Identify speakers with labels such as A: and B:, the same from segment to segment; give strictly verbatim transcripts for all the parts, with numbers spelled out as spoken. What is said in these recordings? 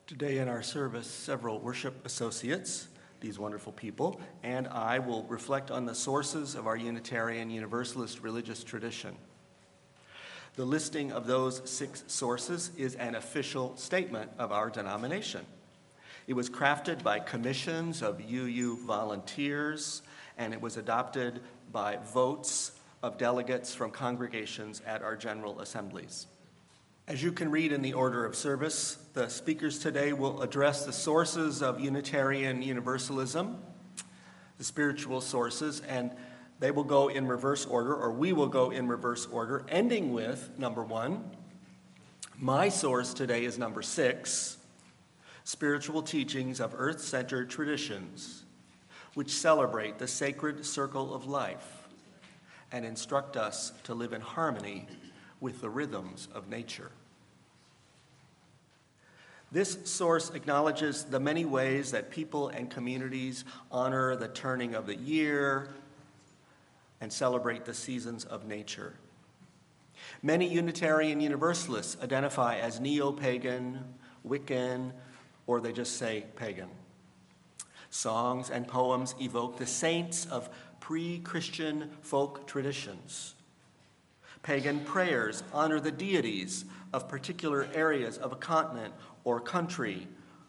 A: Today in our service, several worship associates, these wonderful people, and I will reflect on the sources of our Unitarian Universalist religious tradition. The listing of those six sources is an official statement of our denomination. It was crafted by commissions of U U volunteers, and it was adopted by votes of delegates from congregations at our general assemblies. As you can read in the order of service, the speakers today will address the sources of Unitarian Universalism, the spiritual sources, and they will go in reverse order, or we will go in reverse order, ending with number one. My source today is number six, spiritual teachings of earth-centered traditions, which celebrate the sacred circle of life and instruct us to live in harmony with the rhythms of nature. This source acknowledges the many ways that people and communities honor the turning of the year and celebrate the seasons of nature. Many Unitarian Universalists identify as neo-pagan, Wiccan, or they just say pagan. Songs and poems evoke the saints of pre-Christian folk traditions. Pagan prayers honor the deities of particular areas of a continent or country,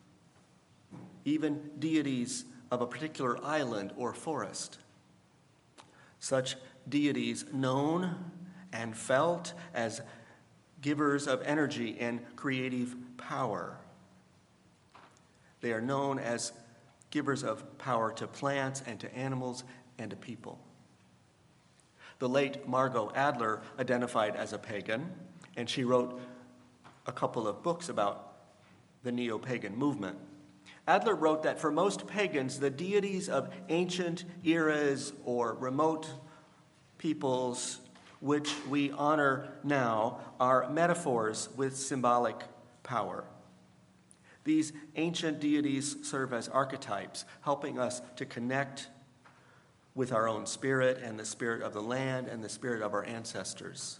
A: even deities of a particular island or forest. Such deities known and felt as givers of energy and creative power. They are known as givers of power to plants and to animals and to people. The late Margot Adler identified as a pagan, and she wrote a couple of books about the neo-pagan movement. Adler wrote that for most pagans, the deities of ancient eras or remote peoples which we honor now are metaphors with symbolic power. These ancient deities serve as archetypes, helping us to connect with our own spirit and the spirit of the land and the spirit of our ancestors.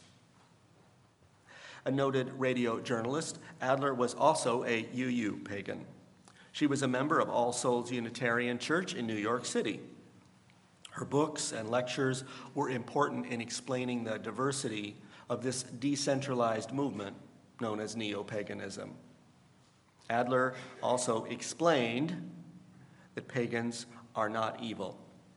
A: A noted radio journalist, Adler was also a U U pagan. She was a member of All Souls Unitarian Church in New York City. Her books and lectures were important in explaining the diversity of this decentralized movement known as neo-paganism. Adler also explained that pagans are not evil.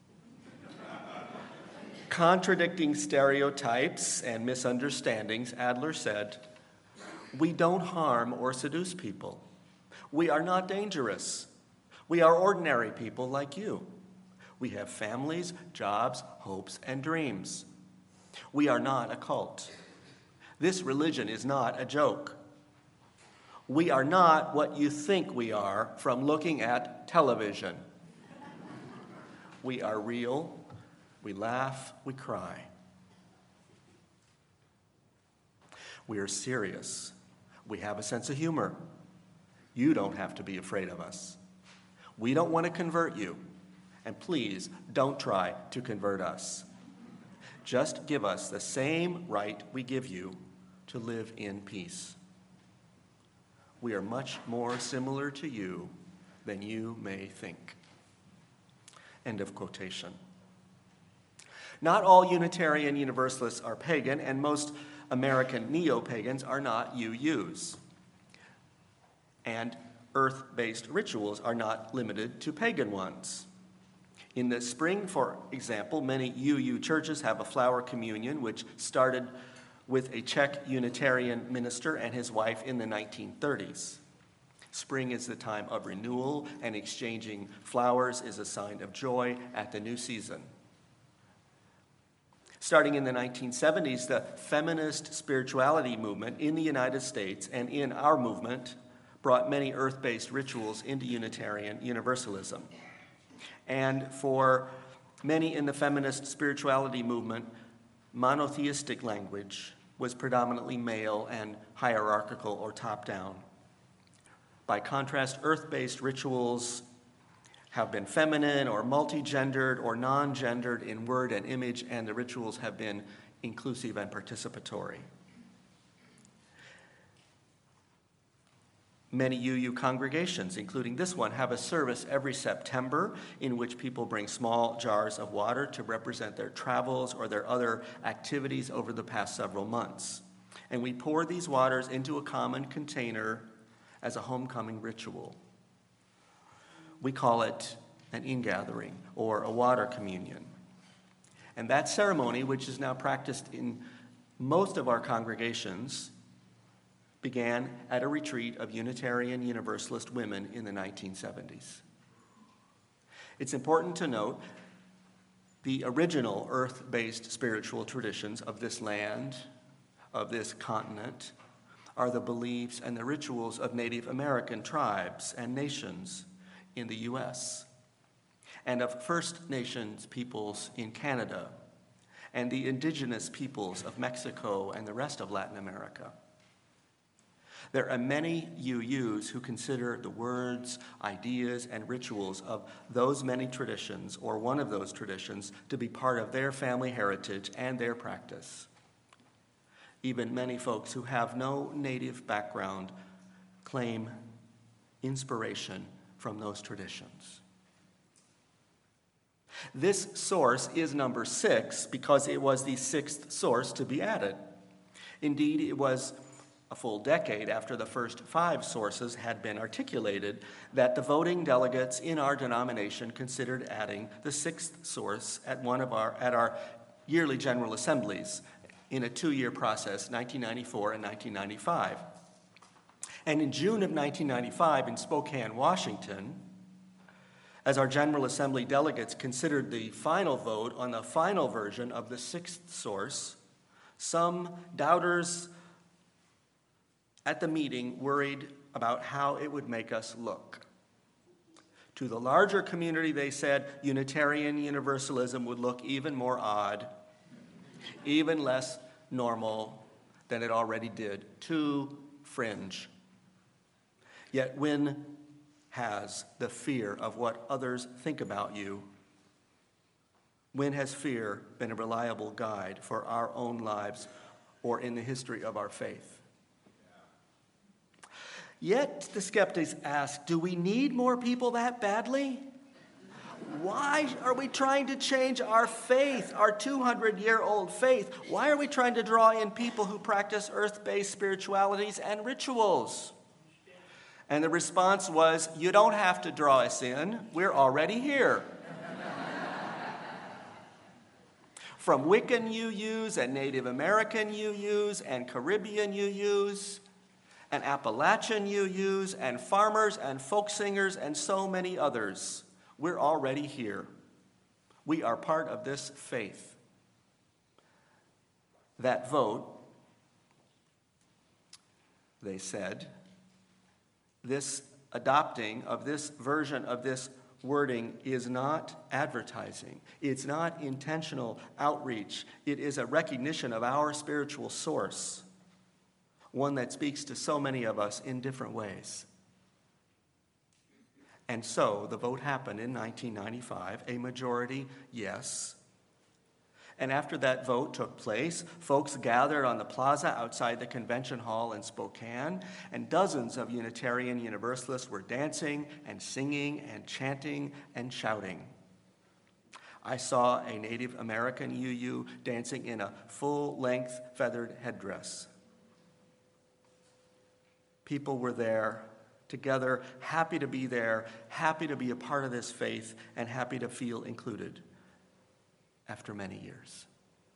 A: Contradicting stereotypes and misunderstandings, Adler said, "We don't harm or seduce people. We are not dangerous. We are ordinary people like you. We have families, jobs, hopes, and dreams. We are not a cult. This religion is not a joke. We are not what you think we are from looking at television. We are real. We laugh, we cry. We are serious. We have a sense of humor. You don't have to be afraid of us. We don't want to convert you, and please don't try to convert us. Just give us the same right we give you to live in peace. We are much more similar to you than you may think." End of quotation. Not all Unitarian Universalists are pagan, and most American neo-pagans are not U Us. And earth-based rituals are not limited to pagan ones. In the spring, for example, many U U churches have a flower communion, which started with a Czech Unitarian minister and his wife in the nineteen thirties. Spring is the time of renewal, and exchanging flowers is a sign of joy at the new season. Starting in the nineteen seventies, the feminist spirituality movement in the United States and in our movement brought many earth-based rituals into Unitarian Universalism. And for many in the feminist spirituality movement, monotheistic language was predominantly male and hierarchical or top-down. By contrast, earth-based rituals have been feminine or multi-gendered or non-gendered in word and image, and the rituals have been inclusive and participatory. Many U U congregations, including this one, have a service every September in which people bring small jars of water to represent their travels or their other activities over the past several months. And we pour these waters into a common container as a homecoming ritual. We call it an ingathering or a water communion. And that ceremony, which is now practiced in most of our congregations, began at a retreat of Unitarian Universalist women in the nineteen seventies. It's important to note the original earth-based spiritual traditions of this land, of this continent, are the beliefs and the rituals of Native American tribes and nations in the U S, and of First Nations peoples in Canada, and the indigenous peoples of Mexico and the rest of Latin America. There are many U Us who consider the words, ideas, and rituals of those many traditions, or one of those traditions, to be part of their family heritage and their practice. Even many folks who have no native background claim inspiration from those traditions. This source is number six because it was the sixth source to be added. Indeed, it was a full decade after the first five sources had been articulated that the voting delegates in our denomination considered adding the sixth source at one of our at our yearly General Assemblies in a two-year process, nineteen ninety-four and nineteen ninety-five. And in June of nineteen ninety-five in Spokane, Washington, as our General Assembly delegates considered the final vote on the final version of the sixth source, some doubters at the meeting worried about how it would make us look. To the larger community, they said Unitarian Universalism would look even more odd, even less normal than it already did, too fringe. Yet when has the fear of what others think about you? When has fear been a reliable guide for our own lives or in the history of our faith? Yet the skeptics ask, do we need more people that badly? Why are we trying to change our faith, our two hundred year old faith? Why are we trying to draw in people who practice earth-based spiritualities and rituals? And the response was, you don't have to draw us in. We're already here. From Wiccan U Us and Native American U Us and Caribbean U Us and Appalachian U Us and farmers and folk singers and so many others, we're already here. We are part of this faith. That vote, they said, this adopting of this version of this wording is not advertising. It's not intentional outreach. It is a recognition of our spiritual source, one that speaks to so many of us in different ways. And so the vote happened in nineteen ninety-five, a majority yes. And after that vote took place, folks gathered on the plaza outside the convention hall in Spokane, and dozens of Unitarian Universalists were dancing and singing and chanting and shouting. I saw a Native American U U dancing in a full-length feathered headdress. People were there together, happy to be there, happy to be a part of this faith, and happy to feel included after many years.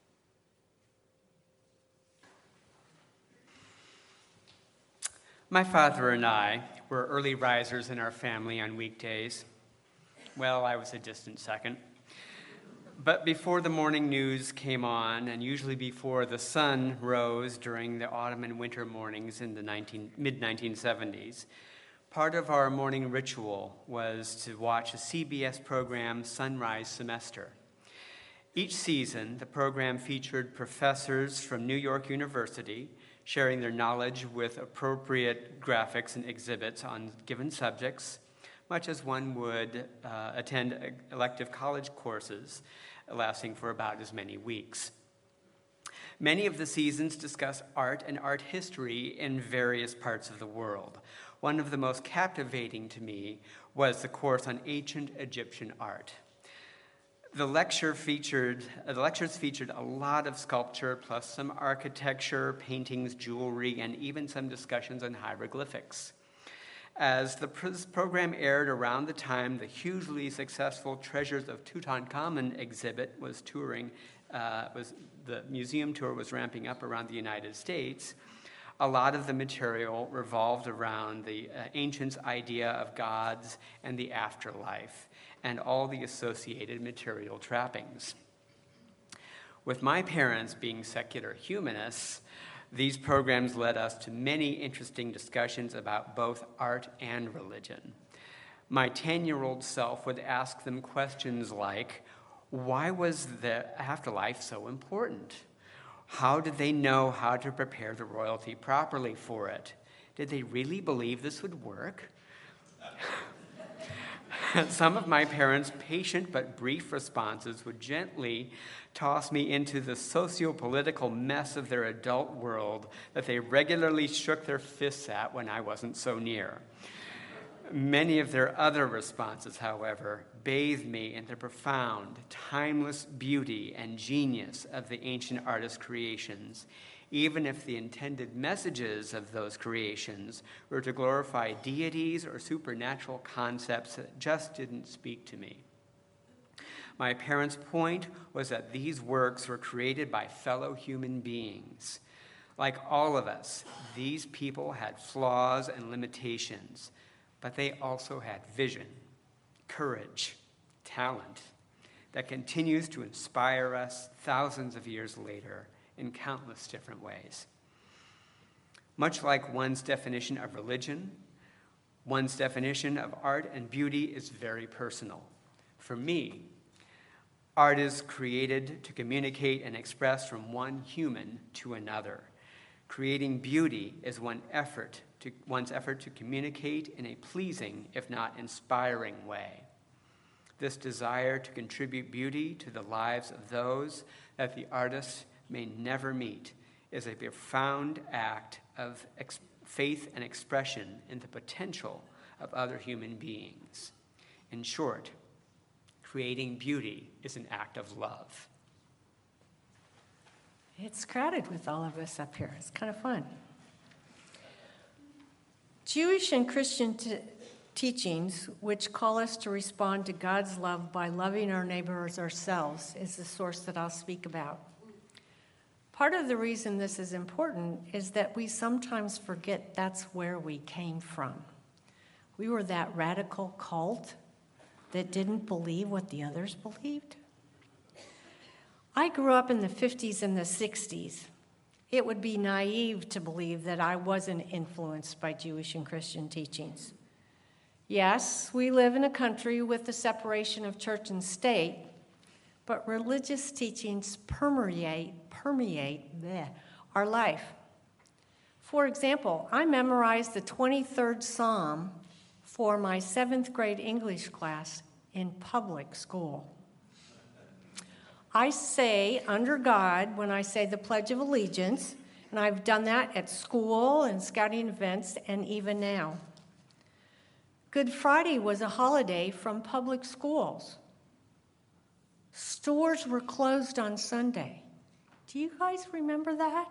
B: My father and I were early risers in our family on weekdays. Well, I was a distant second. But before the morning news came on, and usually before the sun rose during the autumn and winter mornings in the mid nineteen seventies, part of our morning ritual was to watch a C B S program, Sunrise Semester. Each season, the program featured professors from New York University sharing their knowledge with appropriate graphics and exhibits on given subjects, much as one would uh, attend elective college courses lasting for about as many weeks. Many of the seasons discuss art and art history in various parts of the world. one of the most captivating to me was the course on ancient Egyptian art. The lecture featured, uh, the lectures featured a lot of sculpture, plus some architecture, paintings, jewelry, and even some discussions on hieroglyphics. As the pr- program aired around the time the hugely successful Treasures of Tutankhamun exhibit was touring, uh, was the museum tour was ramping up around the United States, a lot of the material revolved around the uh, ancients' idea of gods and the afterlife, and all the associated material trappings. With my parents being secular humanists, these programs led us to many interesting discussions about both art and religion. My ten-year-old self would ask them questions like, why was the afterlife so important? How did they know how to prepare the royalty properly for it? Did they really believe this would work? Some of my parents' patient but brief responses would gently toss me into the socio-political mess of their adult world that they regularly shook their fists at when I wasn't so near. Many of their other responses, however, bathed me in the profound, timeless beauty and genius of the ancient artist creations, even if the intended messages of those creations were to glorify deities or supernatural concepts that just didn't speak to me. My parents' point was that these works were created by fellow human beings. Like all of us, these people had flaws and limitations, but they also had vision, courage, talent that continues to inspire us thousands of years later in countless different ways. Much like one's definition of religion, one's definition of art and beauty is very personal. For me, art is created to communicate and express from one human to another. Creating beauty is one effort to, one's effort to communicate in a pleasing, if not inspiring, way. This desire to contribute beauty to the lives of those that the artist may never meet is a profound act of ex- faith and expression in the potential of other human beings. In short, creating beauty is an act of love.
C: It's crowded with all of us up here. It's kind of fun. Jewish and Christian t- teachings, which call us to respond to God's love by loving our neighbor as ourselves, is the source that I'll speak about. Part of the reason this is important is that we sometimes forget that's where we came from. We were that radical cult that didn't believe what the others believed. I grew up in the fifties and the sixties. It would be naive to believe that I wasn't influenced by Jewish and Christian teachings. Yes, we live in a country with the separation of church and state, but religious teachings permeate, permeate bleh, our life. For example, I memorized the twenty-third Psalm for my seventh grade English class in public school. I say under God when I say the Pledge of Allegiance, and I've done that at school and scouting events and even now. Good Friday was a holiday from public schools. Stores were closed on Sunday. Do you guys remember that?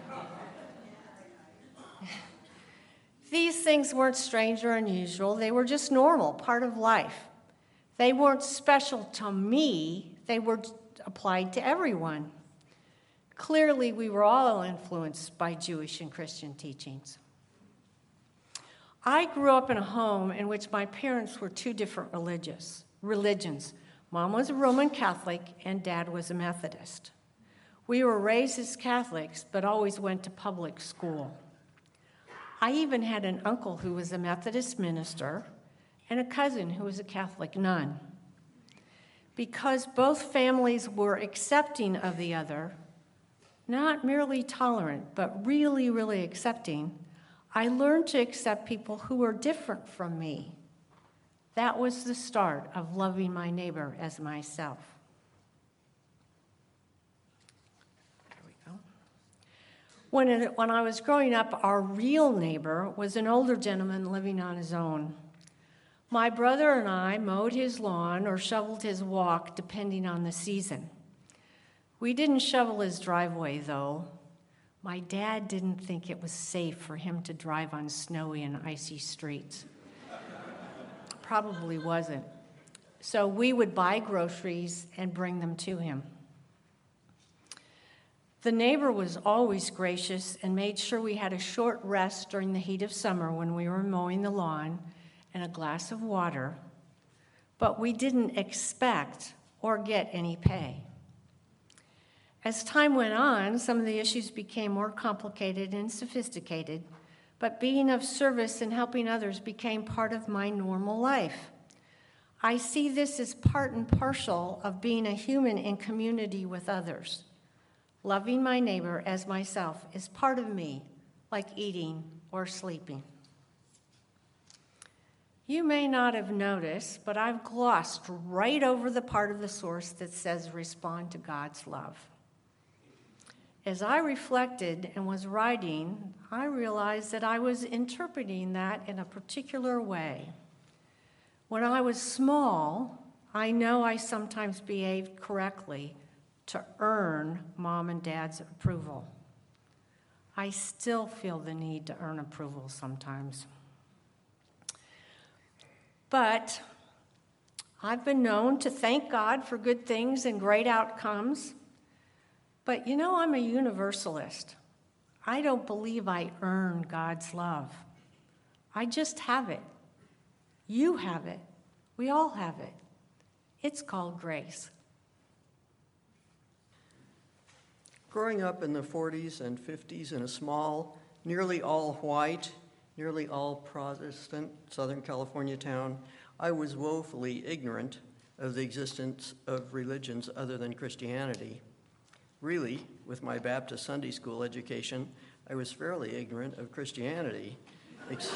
C: These things weren't strange or unusual. They were just normal, part of life. They weren't special to me. They were applied to everyone. Clearly, we were all influenced by Jewish and Christian teachings. I grew up in a home in which my parents were two different religious religions. Mom was a Roman Catholic and Dad was a Methodist. We were raised as Catholics, but always went to public school. I even had an uncle who was a Methodist minister and a cousin who was a Catholic nun. Because both families were accepting of the other, not merely tolerant, but really, really accepting, I learned to accept people who were different from me. That was the start of loving my neighbor as myself. There we go. When, it, when I was growing up, our real neighbor was an older gentleman living on his own. My brother and I mowed his lawn or shoveled his walk, depending on the season. We didn't shovel his driveway, though. My dad didn't think it was safe for him to drive on snowy and icy streets. Probably wasn't. So we would buy groceries and bring them to him. The neighbor was always gracious and made sure we had a short rest during the heat of summer when we were mowing the lawn and a glass of water, but we didn't expect or get any pay. As time went on, some of the issues became more complicated and sophisticated, but being of service and helping others became part of my normal life. I see this as part and parcel of being a human in community with others. Loving my neighbor as myself is part of me, like eating or sleeping. You may not have noticed, but I've glossed right over the part of the source that says respond to God's love. As I reflected and was writing, I realized that I was interpreting that in a particular way. When I was small, I know I sometimes behaved correctly to earn mom and dad's approval. I still feel the need to earn approval sometimes. But I've been known to thank God for good things and great outcomes. But you know, I'm a universalist. I don't believe I earn God's love. I just have it. You have it. We all have it. It's called grace.
D: Growing up in the forties and fifties in a small, nearly all white, nearly all Protestant Southern California town, I was woefully ignorant of the existence of religions other than Christianity. Really, with my Baptist Sunday school education, I was fairly ignorant of Christianity, ex-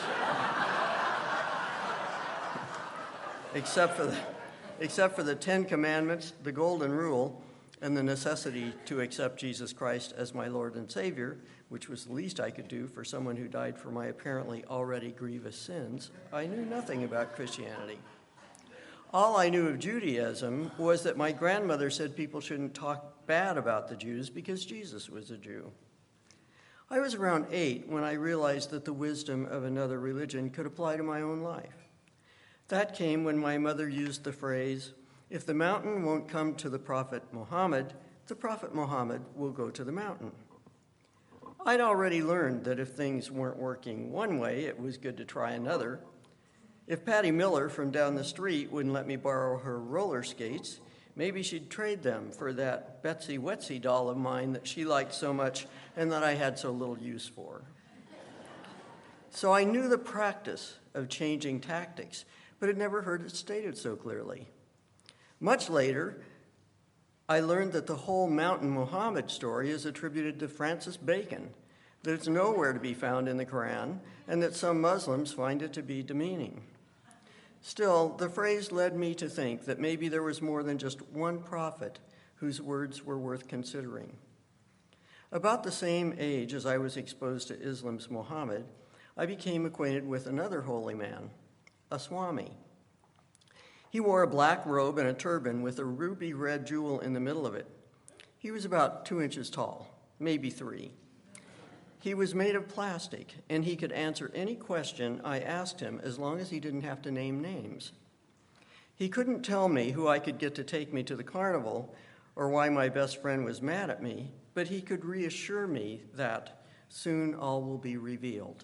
D: except for the, except for the Ten Commandments, the Golden Rule, and the necessity to accept Jesus Christ as my Lord and Savior, which was the least I could do for someone who died for my apparently already grievous sins. I knew nothing about Christianity. All I knew of Judaism was that my grandmother said people shouldn't talk bad about the Jews because Jesus was a Jew. I was around eight when I realized that the wisdom of another religion could apply to my own life. That came when my mother used the phrase, "If the mountain won't come to the Prophet Muhammad, the Prophet Muhammad will go to the mountain." I'd already learned that if things weren't working one way, it was good to try another. If Patty Miller from down the street wouldn't let me borrow her roller skates, maybe she'd trade them for that Betsy Wetsy doll of mine that she liked so much and that I had so little use for. So I knew the practice of changing tactics, but had never heard it stated so clearly. Much later, I learned that the whole Mountain Muhammad story is attributed to Francis Bacon, that it's nowhere to be found in the Quran, and that some Muslims find it to be demeaning. Still, the phrase led me to think that maybe there was more than just one prophet whose words were worth considering. About the same age as I was exposed to Islam's Muhammad, I became acquainted with another holy man, a Swami. He wore a black robe and a turban with a ruby red jewel in the middle of it. He was about two inches tall, maybe three. He was made of plastic, and he could answer any question I asked him as long as he didn't have to name names. He couldn't tell me who I could get to take me to the carnival or why my best friend was mad at me, but he could reassure me that soon all will be revealed.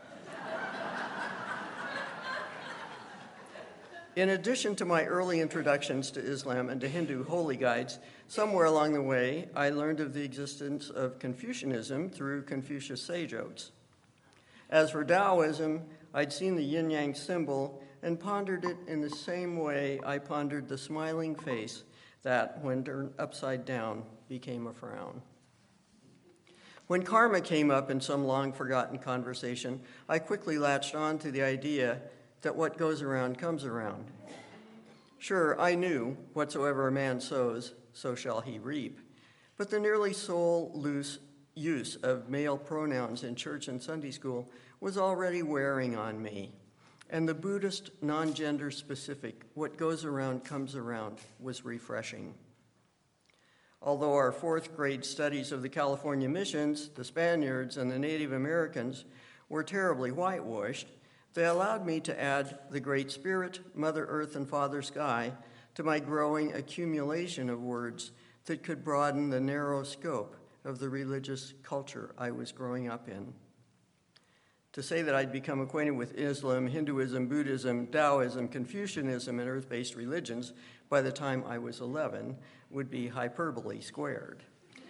D: In addition to my early introductions to Islam and to Hindu holy guides, somewhere along the way, I learned of the existence of Confucianism through Confucius sage odes. As for Taoism, I'd seen the yin-yang symbol and pondered it in the same way I pondered the smiling face that, when turned upside down, became a frown. When karma came up in some long-forgotten conversation, I quickly latched on to the idea that what goes around comes around. Sure, I knew whatsoever a man sows, so shall he reap. But the nearly soul-loose use of male pronouns in church and Sunday school was already wearing on me. And the Buddhist non-gender specific, what goes around comes around, was refreshing. Although our fourth grade studies of the California missions, the Spaniards, and the Native Americans were terribly whitewashed, they allowed me to add the Great Spirit, Mother Earth, and Father Sky to my growing accumulation of words that could broaden the narrow scope of the religious culture I was growing up in. To say that I'd become acquainted with Islam, Hinduism, Buddhism, Taoism, Confucianism, and earth-based religions by the time I was eleven would be hyperbole squared.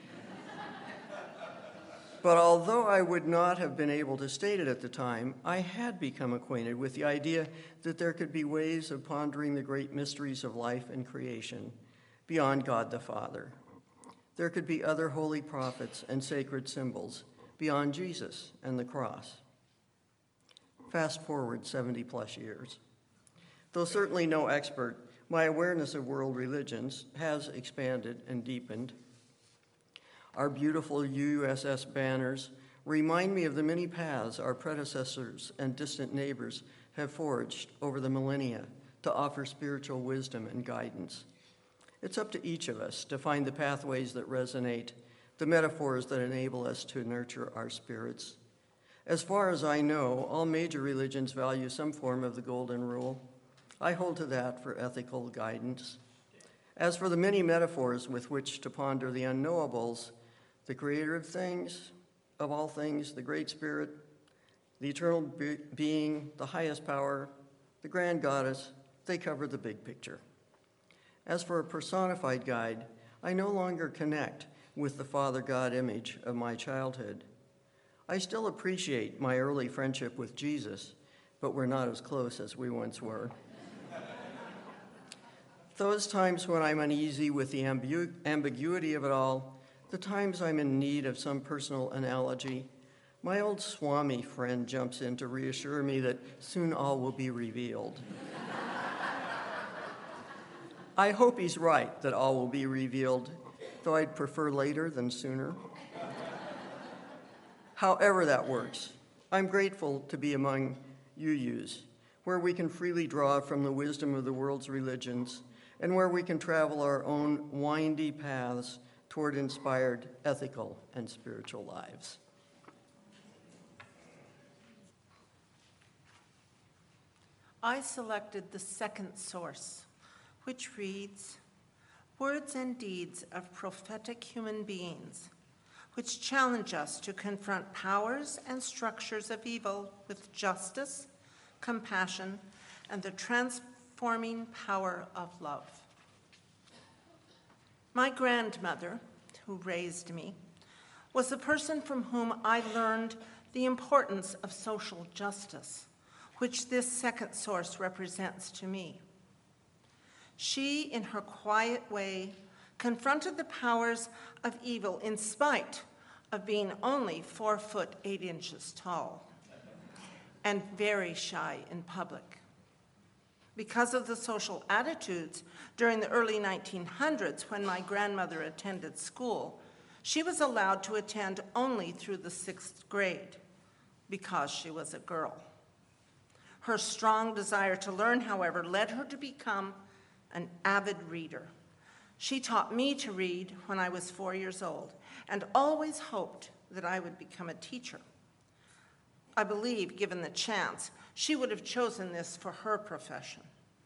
D: But although I would not have been able to state it at the time, I had become acquainted with the idea that there could be ways of pondering the great mysteries of life and creation beyond God the Father. There could be other holy prophets and sacred symbols beyond Jesus and the cross. Fast forward seventy plus years. Though certainly no expert, my awareness of world religions has expanded and deepened. Our beautiful U S S banners remind me of the many paths our predecessors and distant neighbors have forged over the millennia to offer spiritual wisdom and guidance. It's up to each of us to find the pathways that resonate, the metaphors that enable us to nurture our spirits. As far as I know, all major religions value some form of the Golden Rule. I hold to that for ethical guidance. As for the many metaphors with which to ponder the unknowables, the creator of things, of all things, the Great Spirit, the eternal be- being, the highest power, the grand goddess, they cover the big picture. As for a personified guide, I no longer connect with the Father God image of my childhood. I still appreciate my early friendship with Jesus, but we're not as close as we once were. Those times when I'm uneasy with the ambu- ambiguity of it all, the times I'm in need of some personal analogy, my old Swami friend jumps in to reassure me that soon all will be revealed. I hope he's right that all will be revealed, though I'd prefer later than sooner. However that works, I'm grateful to be among U U's, where we can freely draw from the wisdom of the world's religions and where we can travel our own windy paths toward inspired, ethical, and spiritual lives.
E: I selected the second source, which reads, "Words and deeds of prophetic human beings, which challenge us to confront powers and structures of evil with justice, compassion, and the transforming power of love." My grandmother, who raised me, was the person from whom I learned the importance of social justice, which this second source represents to me. She, in her quiet way, confronted the powers of evil in spite of being only four foot eight inches tall and very shy in public. Because of the social attitudes during the early nineteen hundreds when my grandmother attended school, she was allowed to attend only through the sixth grade because she was a girl. Her strong desire to learn, however, led her to become an avid reader. She taught me to read when I was four years old and always hoped that I would become a teacher. I believe, given the chance, she would have chosen this for her profession.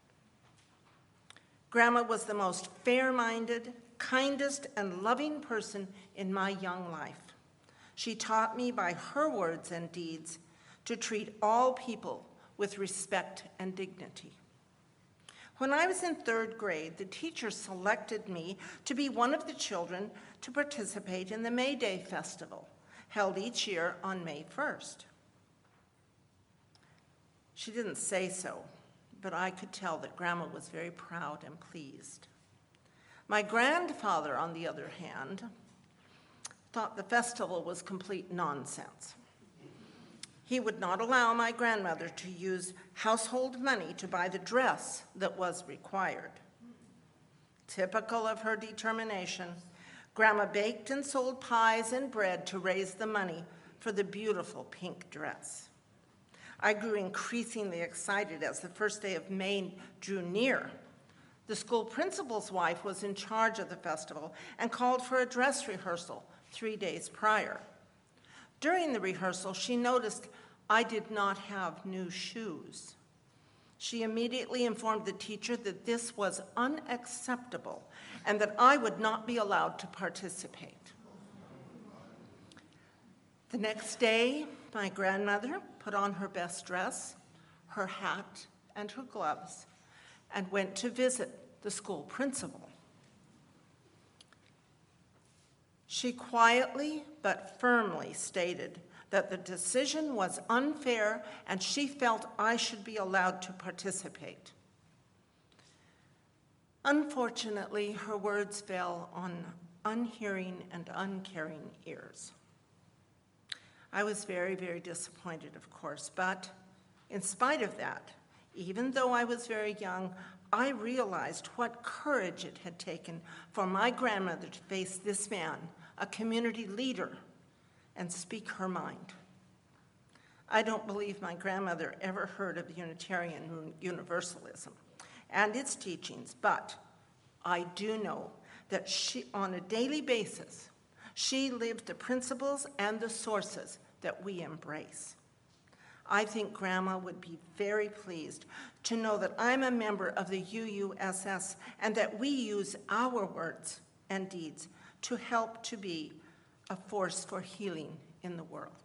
E: Grandma was the most fair-minded, kindest, and loving person in my young life. She taught me by her words and deeds to treat all people with respect and dignity. When I was in third grade, the teacher selected me to be one of the children to participate in the May Day Festival, held each year on May first. She didn't say so, but I could tell that Grandma was very proud and pleased. My grandfather, on the other hand, thought the festival was complete nonsense. He would not allow my grandmother to use household money to buy the dress that was required. Typical of her determination, Grandma baked and sold pies and bread to raise the money for the beautiful pink dress. I grew increasingly excited as the first day of May drew near. The school principal's wife was in charge of the festival and called for a dress rehearsal three days prior. During the rehearsal, she noticed I did not have new shoes. She immediately informed the teacher that this was unacceptable and that I would not be allowed to participate. The next day, my grandmother put on her best dress, her hat, and her gloves, and went to visit the school principal. She quietly but firmly stated that the decision was unfair and she felt I should be allowed to participate. Unfortunately, her words fell on unhearing and uncaring ears. I was very, very disappointed, of course, but in spite of that, even though I was very young, I realized what courage it had taken for my grandmother to face this man, a community leader, and speak her mind. I don't believe my grandmother ever heard of Unitarian Universalism and its teachings, but I do know that she, on a daily basis, she lived the principles and the sources that we embrace. I think Grandma would be very pleased to know that I'm a member of the U U S S and that we use our words and deeds to help to be a force for healing in the world.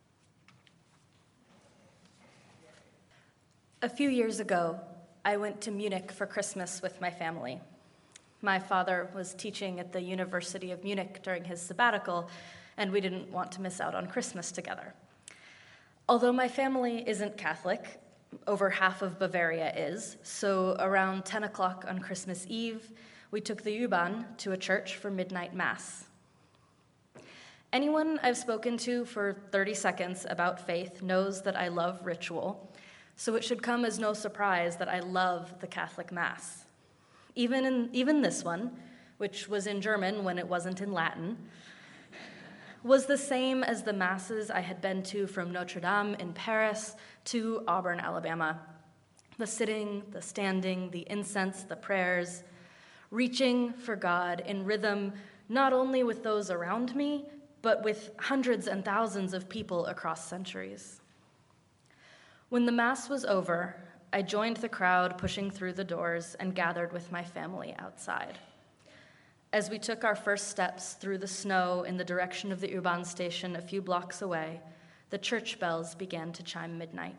F: A few years ago, I went to Munich for Christmas with my family. My father was teaching at the University of Munich during his sabbatical, and we didn't want to miss out on Christmas together. Although my family isn't Catholic, over half of Bavaria is, so around ten o'clock on Christmas Eve, we took the U-Bahn to a church for midnight mass. Anyone I've spoken to for thirty seconds about faith knows that I love ritual, so it should come as no surprise that I love the Catholic Mass. Even in, even this one, which was in German when it wasn't in Latin, was the same as the masses I had been to from Notre Dame in Paris to Auburn, Alabama. The sitting, the standing, the incense, the prayers, reaching for God in rhythm not only with those around me, but with hundreds and thousands of people across centuries. When the Mass was over, I joined the crowd pushing through the doors and gathered with my family outside. As we took our first steps through the snow in the direction of the U-Bahn station a few blocks away, the church bells began to chime midnight.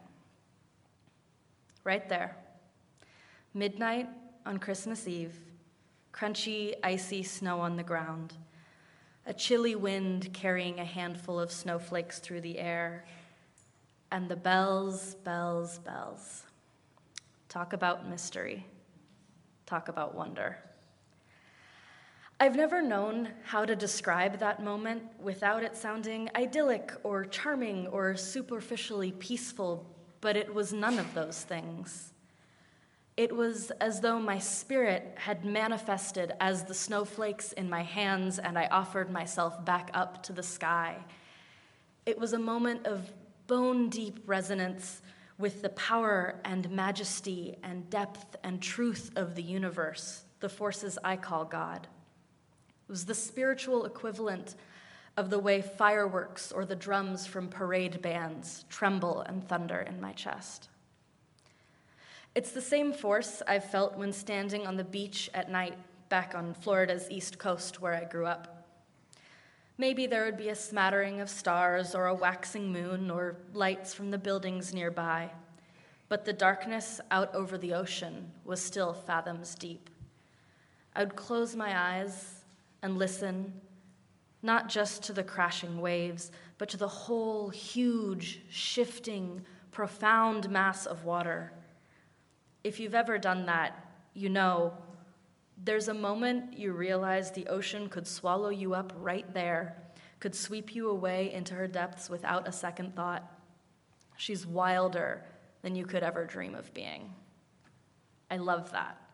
F: Right there, midnight on Christmas Eve, crunchy, icy snow on the ground, a chilly wind carrying a handful of snowflakes through the air, and the bells, bells, bells. Talk about mystery. Talk about wonder. I've never known how to describe that moment without it sounding idyllic or charming or superficially peaceful, but it was none of those things. It was as though my spirit had manifested as the snowflakes in my hands and I offered myself back up to the sky. It was a moment of bone-deep resonance with the power and majesty and depth and truth of the universe, the forces I call God. It was the spiritual equivalent of the way fireworks or the drums from parade bands tremble and thunder in my chest. It's the same force I've felt when standing on the beach at night back on Florida's East Coast where I grew up. Maybe there would be a smattering of stars or a waxing moon or lights from the buildings nearby, but the darkness out over the ocean was still fathoms deep. I would close my eyes and listen, not just to the crashing waves, but to the whole huge, shifting, profound mass of water. If you've ever done that, you know there's a moment you realize the ocean could swallow you up right there, could sweep you away into her depths without a second thought. She's wilder than you could ever dream of being. I love that.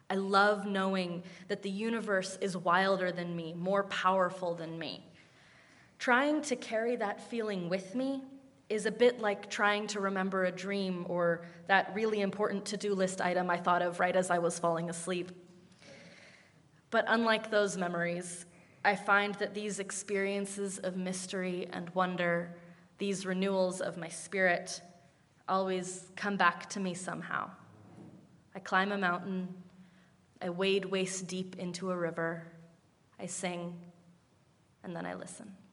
F: I love knowing that the universe is wilder than me, more powerful than me. Trying to carry that feeling with me is a bit like trying to remember a dream or that really important to-do list item I thought of right as I was falling asleep. But unlike those memories, I find that these experiences of mystery and wonder, these renewals of my spirit, always come back to me somehow. I climb a mountain, I wade waist deep into a river, I sing, and then I listen.